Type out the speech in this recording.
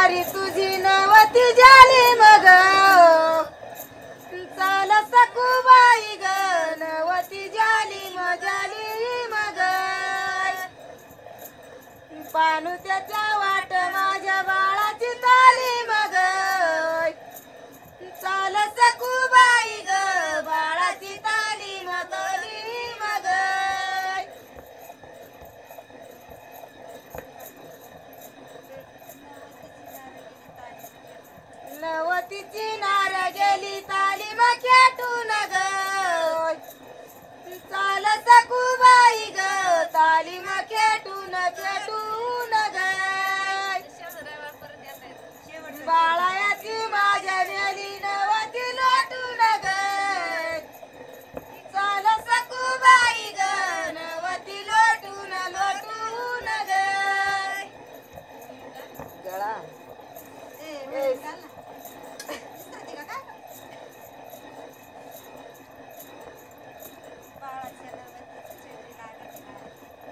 वारी तुझी नवती झाली मग चाल सखूबाई ग नवती झाली मग पानू त्याच्या वाट माझ्या बाळाची ताली मग चाल सखूबाई ग बाळाची ताली मग नवतीची नार गेली ताली मग खेटून ग चाल सखूबाई ग ताली मग खेटून ग बाळ